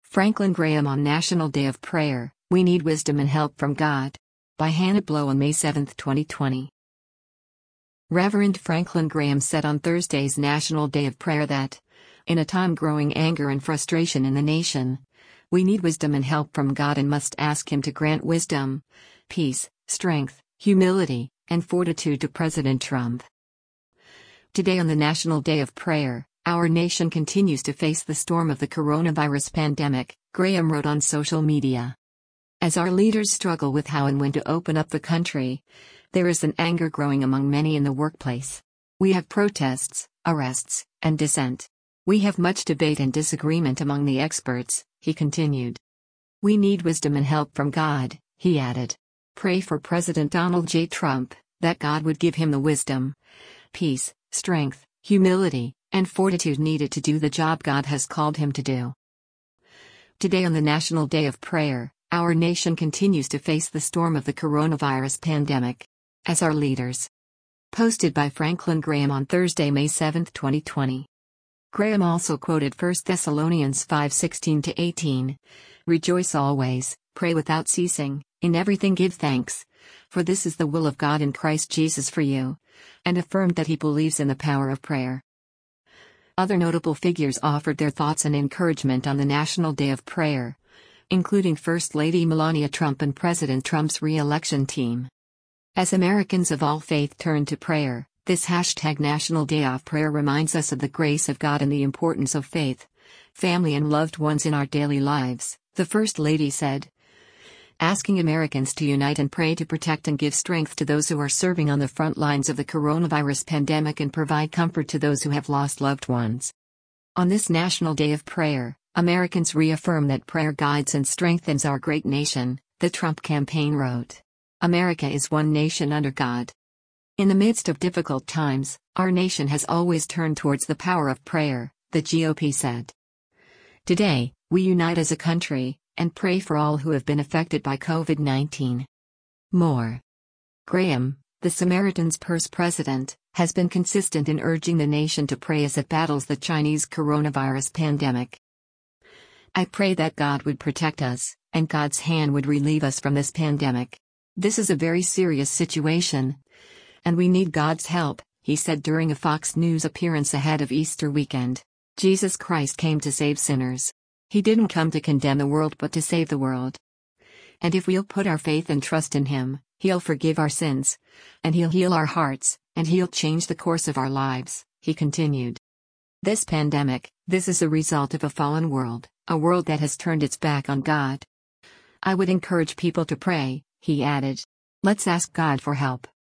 Franklin Graham on National Day of Prayer, We Need Wisdom and Help from God. By Hannah Blow on May 7, 2020. Reverend Franklin Graham said on Thursday's National Day of Prayer that, in a time growing anger and frustration in the nation, we need wisdom and help from God and must ask Him to grant wisdom, peace, strength, humility, and fortitude to President Trump. Today on the National Day of Prayer, our nation continues to face the storm of the coronavirus pandemic, Graham wrote on social media. As our leaders struggle with how and when to open up the country, there is an anger growing among many in the workplace. We have protests, arrests, and dissent. We have much debate and disagreement among the experts, he continued. We need wisdom and help from God, he added. Pray for President Donald J. Trump, that God would give him the wisdom, peace, strength, humility, and fortitude needed to do the job God has called him to do. Today on the National Day of Prayer, our nation continues to face the storm of the coronavirus pandemic. As our leaders. Posted by Franklin Graham on Thursday, May 7, 2020. Graham also quoted 1 Thessalonians 5:16-18. Rejoice always, pray without ceasing, in everything give thanks, for this is the will of God in Christ Jesus for you, and affirmed that he believes in the power of prayer. Other notable figures offered their thoughts and encouragement on the National Day of Prayer, including First Lady Melania Trump and President Trump's re-election team. As Americans of all faith turn to prayer, this #National Day of Prayer reminds us of the grace of God and the importance of faith, family and loved ones in our daily lives, the First Lady said. Asking Americans to unite and pray to protect and give strength to those who are serving on the front lines of the coronavirus pandemic and provide comfort to those who have lost loved ones. On this National Day of Prayer, Americans reaffirm that prayer guides and strengthens our great nation, the Trump campaign wrote. America is one nation under God. In the midst of difficult times, our nation has always turned towards the power of prayer, the GOP said. Today, we unite as a country, and pray for all who have been affected by COVID-19. More. Graham, the Samaritan's Purse president, has been consistent in urging the nation to pray as it battles the Chinese coronavirus pandemic. I pray that God would protect us, and God's hand would relieve us from this pandemic. This is a very serious situation, and we need God's help, he said during a Fox News appearance ahead of Easter weekend. Jesus Christ came to save sinners. He didn't come to condemn the world but to save the world. And if we'll put our faith and trust in Him, He'll forgive our sins, and He'll heal our hearts, and He'll change the course of our lives, he continued. This pandemic, this is a result of a fallen world, a world that has turned its back on God. I would encourage people to pray, he added. Let's ask God for help.